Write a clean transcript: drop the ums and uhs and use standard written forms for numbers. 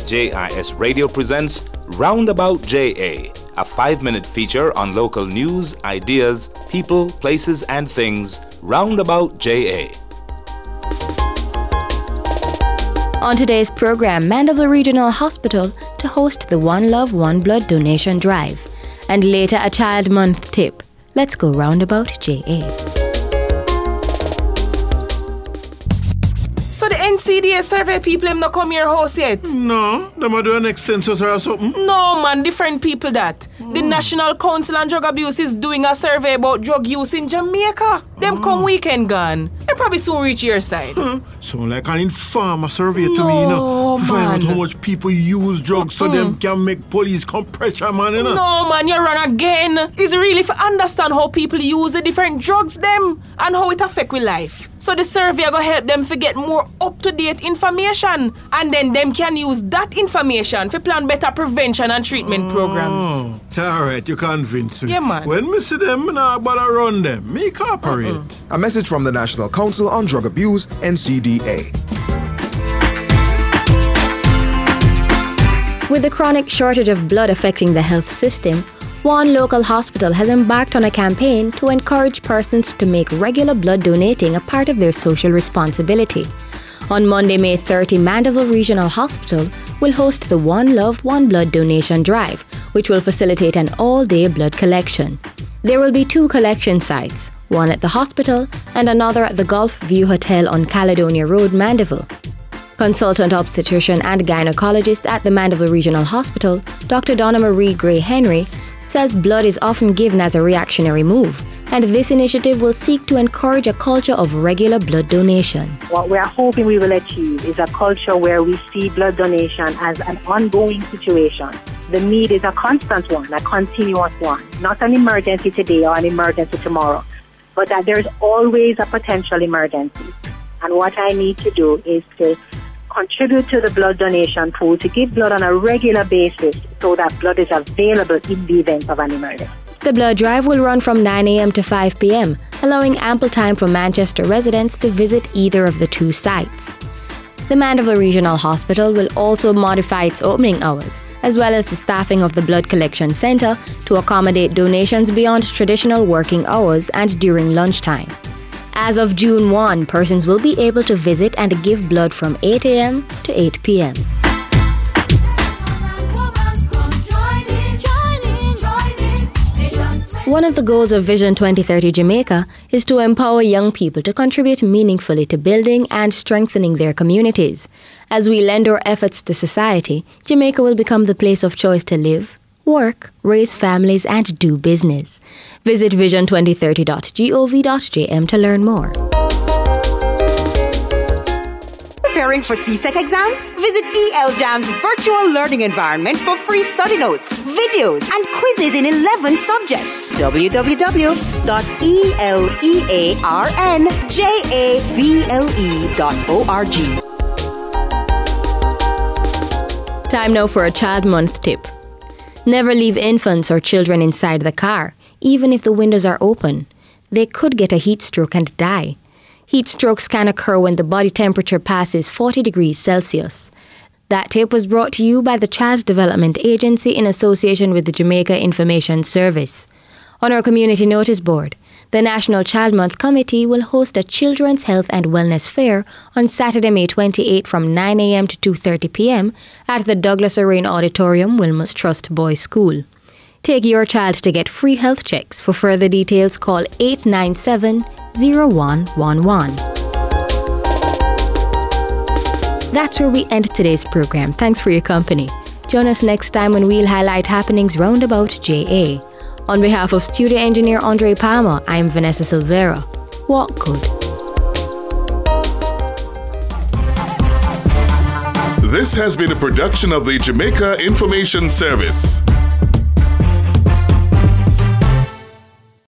JIS Radio presents Roundabout JA, a 5-minute feature on local news, ideas, people, places, and things. Roundabout JA. On today's program, Mandeville Regional Hospital to host the One Love, One Blood donation drive. And later, a Child Month tip. Let's go Roundabout JA. So the NCDA survey people them not come your house yet? No, them a do a next census or something. No man, different people that. The National Council on Drug Abuse is doing a survey about drug use in Jamaica. Them come weekend gone. They probably soon reach your side. Sound like an informer survey to me, you know. Find out how much people use drugs so them can make police come pressure, man, you know. No man, you run again. It's really to understand how people use the different drugs them and how it affect with life. So the survey are going to help them to get more up-to-date information, and then them can use that information to plan better prevention and treatment programs. Alright, you convince me. Yeah, man. When me see them, I better run them. Me cooperate. A message from the National Council on Drug Abuse, NCDA. With the chronic shortage of blood affecting the health system, one local hospital has embarked on a campaign to encourage persons to make regular blood donating a part of their social responsibility. On Monday, May 30, Mandeville Regional Hospital will host the One Love, One Blood donation drive, which will facilitate an all-day blood collection. There will be 2 collection sites, one at the hospital and another at the Gulf View Hotel on Caledonia Road, Mandeville. Consultant obstetrician and gynecologist at the Mandeville Regional Hospital, Dr. Donna Marie Gray Henry, says blood is often given as a reactionary move, and this initiative will seek to encourage a culture of regular blood donation. What we are hoping we will achieve is a culture where we see blood donation as an ongoing situation. The need is a constant one, a continuous one, not an emergency today or an emergency tomorrow, but that there's always a potential emergency. And what I need to do is to contribute to the blood donation pool to give blood on a regular basis so that blood is available in the event of an emergency. The blood drive will run from 9 a.m. to 5 p.m., allowing ample time for Manchester residents to visit either of the 2 sites. The Mandeville Regional Hospital will also modify its opening hours, as well as the staffing of the blood collection centre to accommodate donations beyond traditional working hours and during lunchtime. As of June 1, persons will be able to visit and give blood from 8 a.m. to 8 p.m. One of the goals of Vision 2030 Jamaica is to empower young people to contribute meaningfully to building and strengthening their communities. As we lend our efforts to society, Jamaica will become the place of choice to live, work, raise families, and do business. Visit vision2030.gov.jm to learn more. Preparing for CSEC exams? Visit ELJAM's virtual learning environment for free study notes, videos, and quizzes in 11 subjects. www.elearnjavle.org. Time now for a Child Month tip. Never leave infants or children inside the car, even if the windows are open. They could get a heat stroke and die. Heat strokes can occur when the body temperature passes 40 degrees Celsius. That tip was brought to you by the Child Development Agency in association with the Jamaica Information Service. On our community notice board, the National Child Month Committee will host a Children's Health and Wellness Fair on Saturday, May 28 from 9 a.m. to 2:30 p.m. at the Douglas Arain Auditorium, Wilmot's Trust Boys School. Take your child to get free health checks. For further details, call 897-0111. That's where we end today's program. Thanks for your company. Join us next time when we'll highlight happenings roundabout JA. On behalf of studio engineer Andre Palmer, I'm Vanessa Silvera. Walk good. This has been a production of the Jamaica Information Service.